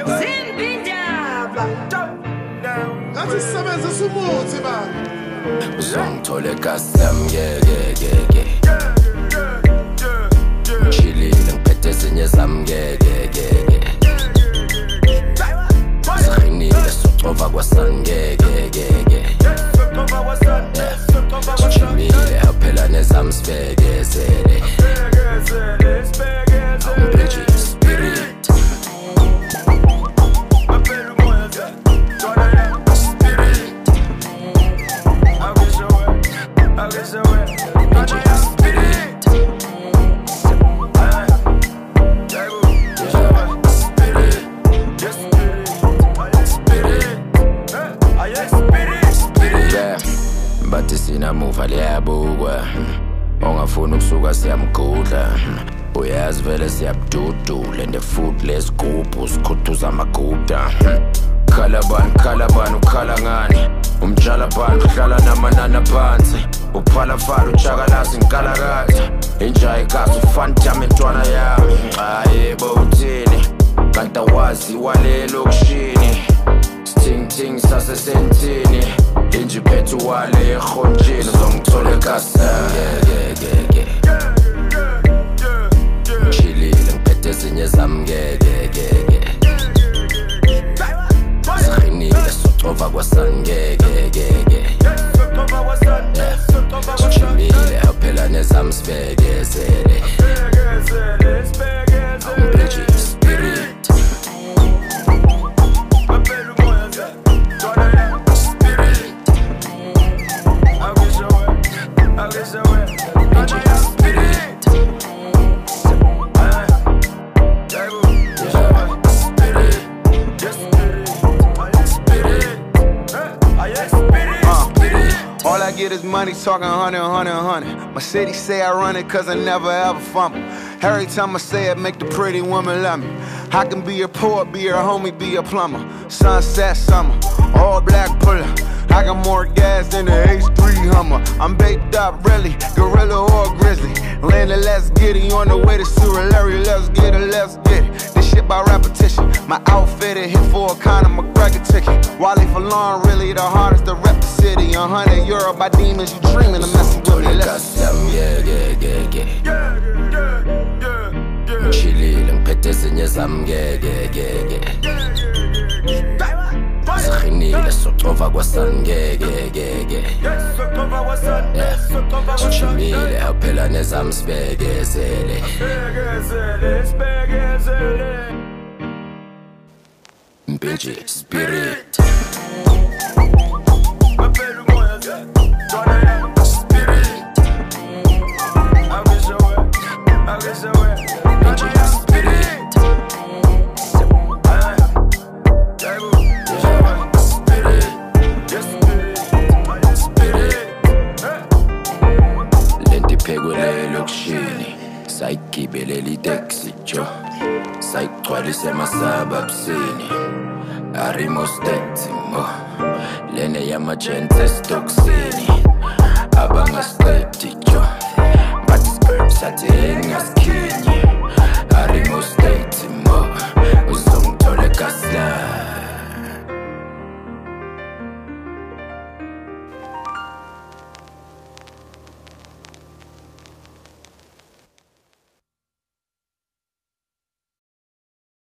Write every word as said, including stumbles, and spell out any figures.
Nazisebenza sumuthi baba. Uzongithola egasam ngeke ngeke. Chilile ngiphethe ezinye zami ngeke ngeke. Sakhinile socova kwasani ngeke ngeke. Sijimile aphela nezami sibekezele. Bathi sinamuva liyabukwa, ongafuna ukusuka siyamgudla. Uyazi vele siyabududula and the food lesigubhu sikhuthuza amaguda. Khala bani khala bani ukhala ngani, umjala bani uhlala namanani aphansi. Uphala fala ujakalazi ngikalakatha, inja igazi ufanta mentwana yami. Hayi bo uthini, kanti awazi wale lokishini. Ting ting sase sentini, inji phethu wale ekhonjini. Uzongithola egasam ngeke ngeke. Chilile ngiphethe ezinye zami ngeke ngeke. Sakhinile socova kwasani ngeke ngeke. Sijimile aphela nezami sibekezele. All I get is money, talking hundred, hundred, hundred. My city say I run it cause I never ever fumble. Every time I say it, make the pretty woman love me. I can be a poet, be her homie, be a plumber. Sunset summer, all black puller. I got more gas than the H three Hummer. I'm baked up, really, gorilla or grizzly. Landed, let's get it, on the way to Surulere. Let's get it, let's get it. This shit by repetition. My outfit it hit for a Conor McGregor ticket. Wally for long, really the hardest to rep the city. A hundred euro by demons, you dreaming of messing with me. Let's yeah, yeah, yeah, yeah. Chilile ngiphethe ezinye zami ngeke ngeke. Sakhinile socova kwasani ngeke ngeke. Sijimile aphela nezami sibekezele. Mpinji spirit. Sayigibeleli taxi jo, sayigcwalise masaba busini. Arimo stetimo, lene yamagente stoksini. Abangasqedi jo, bathi skirt sathi engaskhinyi. Arimo stetimo.